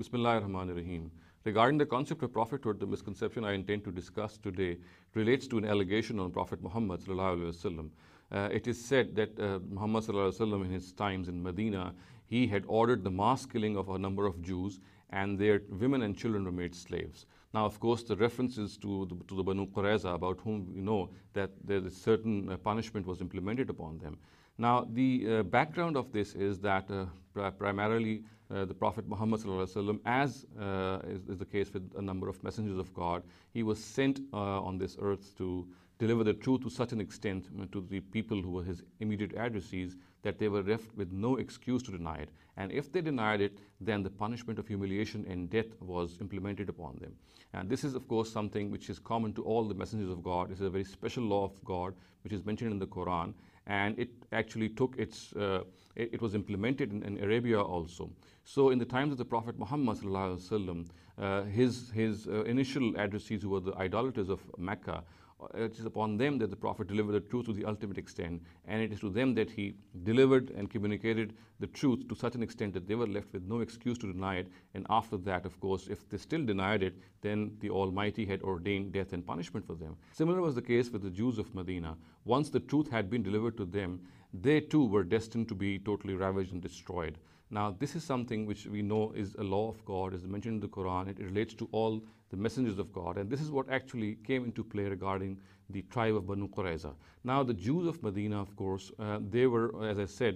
Bismillahir Rahmanir Rahim. Regarding the concept of prophethood, the misconception I intend to discuss today relates to an allegation on Prophet Muhammad sallallahu alaihi wasallam. It is said that Muhammad sallallahu alaihi wasallam, in his times in Medina, he had ordered the mass killing of a number of Jews, and their women and children were made slaves. Now, of course, the references to the Banu Qurayza, about whom we know that there is certain punishment was implemented upon them. Now, the background of this is that primarily the Prophet Muhammad ﷺ, as is the case with a number of messengers of God, he was sent on this earth to deliver the truth to such an extent to the people who were his immediate adversaries that they were left with no excuse to deny it. And if they denied it, then the punishment of humiliation and death was implemented upon them. And this is, of course, something which is common to all the messengers of God. This is a very special law of God which is mentioned in the Quran, and it actually took its, it was implemented in Arabia also. So in the times of the Prophet Muhammad sallallahu alaihi wasallam, his initial adversaries, who were the idolaters of Mecca, it is upon them that the Prophet delivered the truth to the ultimate extent, and it is to them that he delivered and communicated the truth to such an extent that they were left with no excuse to deny it. And after that, of course, if they still denied it, then the Almighty had ordained death and punishment for them. Similar was the case with the Jews of Medina. Once the truth had been delivered to them, they too were destined to be totally ravaged and destroyed. Now, this is something which we know is a law of God, is mentioned in the Quran. It relates to all the messengers of God, and this is what actually came into play regarding the tribe of Banu Qurayza. Now, the Jews of Medina, of course, they were, as I said,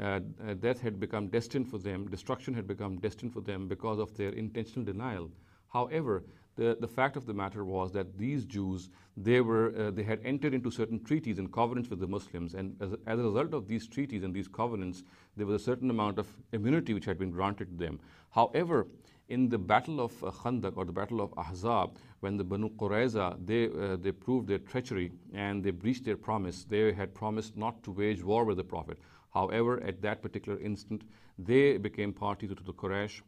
death had become destined for them, destruction had become destined for them because of their intentional denial. However, the fact of the matter was that these Jews, they had entered into certain treaties and covenants with the Muslims, and as a result of these treaties and these covenants, there was a certain amount of immunity which had been granted to them. However, in the battle of Khandaq, or the battle of Ahzab, when the Banu Qurayza, they proved their treachery and they breached their promise. They had promised not to wage war with the Prophet. However, at that particular instant, they became party to the Quraysh.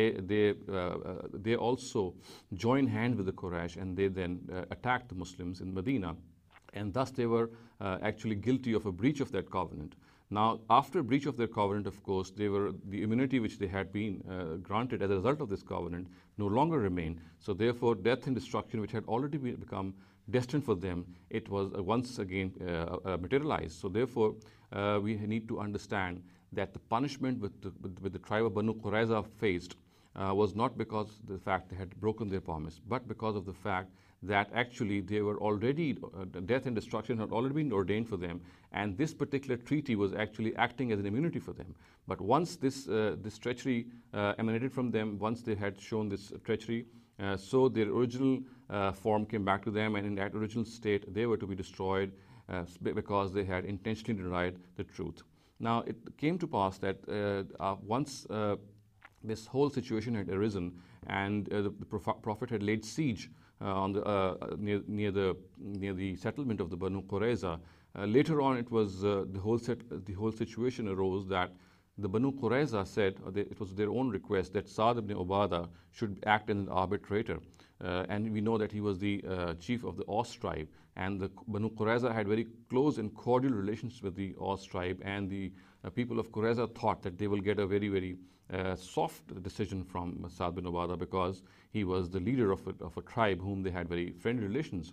They also joined hands with the Quraysh, and they then attacked the Muslims in Medina, and thus they were actually guilty of a breach of that covenant. Now, after breach of their covenant, of course, the immunity which they had been granted as a result of this covenant no longer remained. So therefore, death and destruction, which had already become destined for them, it was once again materialized. So therefore, we need to understand that the punishment with the tribe of Banu Qurayza faced was not because of the fact they had broken their promise, but because of the fact that actually they were already, death and destruction had already been ordained for them, and this particular treaty was actually acting as an immunity for them. But once this treachery emanated from them, once they had shown this treachery, so their original form came back to them, and in that original state they were to be destroyed because they had intentionally denied the truth. Now, it came to pass that once this whole situation had arisen, and the Prophet had laid siege on the near the settlement of the Banu Qurayza. Later on, it was the whole situation arose that the Banu Qurayza said, it was their own request, that Sa'd ibn Ubadah should act as an arbitrator. And we know that he was the chief of the Aus tribe, and the Banu Qurayza had very close and cordial relations with the Aus tribe, and the people of Qurayza thought that they will get a very, very soft decision from Sa'd bin Ubadah, because he was the leader of a tribe whom they had very friendly relations.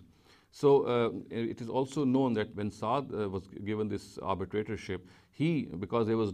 So it is also known that when Sa'd was given this arbitratorship, because there was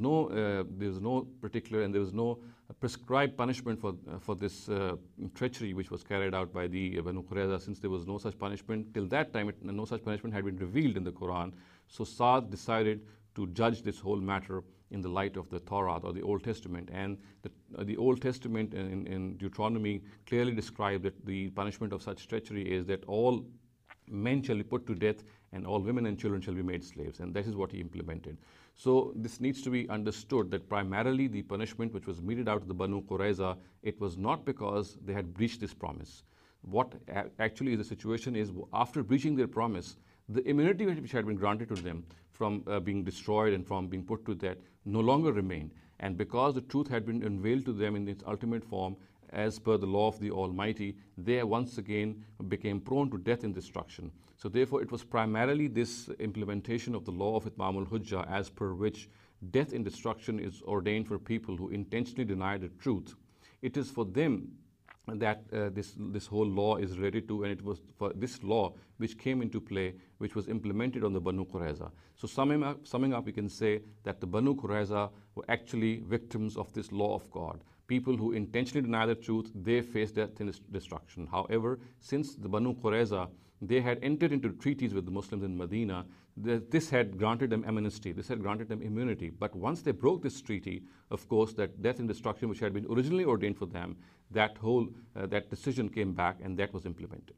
no particular and there was no prescribed punishment for this treachery which was carried out by the Banu Qurayza, since there was no such punishment till that time, no such punishment had been revealed in the Quran. So Sa'd decided to judge this whole matter in the light of the Torah, or the Old Testament. And the Old Testament in Deuteronomy clearly described that the punishment of such treachery is that all men shall be put to death, and all women and children shall be made slaves. And that is what he implemented. So this needs to be understood, that primarily the punishment which was meted out to the Banu Qurayza, it was not because they had breached this promise. What actually the situation is, after breaching their promise, the immunity which had been granted to them from being destroyed and from being put to death no longer remained. And because the truth had been unveiled to them in its ultimate form, as per the law of the Almighty, they once again became prone to death and destruction. So therefore, it was primarily this implementation of the law of Itmam al-Hujjah, as per which death and destruction is ordained for people who intentionally deny the truth. it is for them that this whole law is related to, and it was for this law which came into play, which was implemented on the Banu Qurayza. So summing up, we can say that the Banu Qurayza were actually victims of this law of God. People who intentionally deny the truth, they face death and destruction. However, since the Banu Qurayza, they had entered into treaties with the Muslims in Medina, this had granted them amnesty, this had granted them immunity. But once they broke this treaty, of course, that death and destruction which had been originally ordained for them, that decision came back and that was implemented.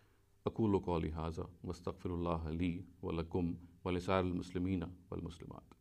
أقول قولي هذا واستغفر الله لي ولكم ولسائر المسلمين والمسلمات.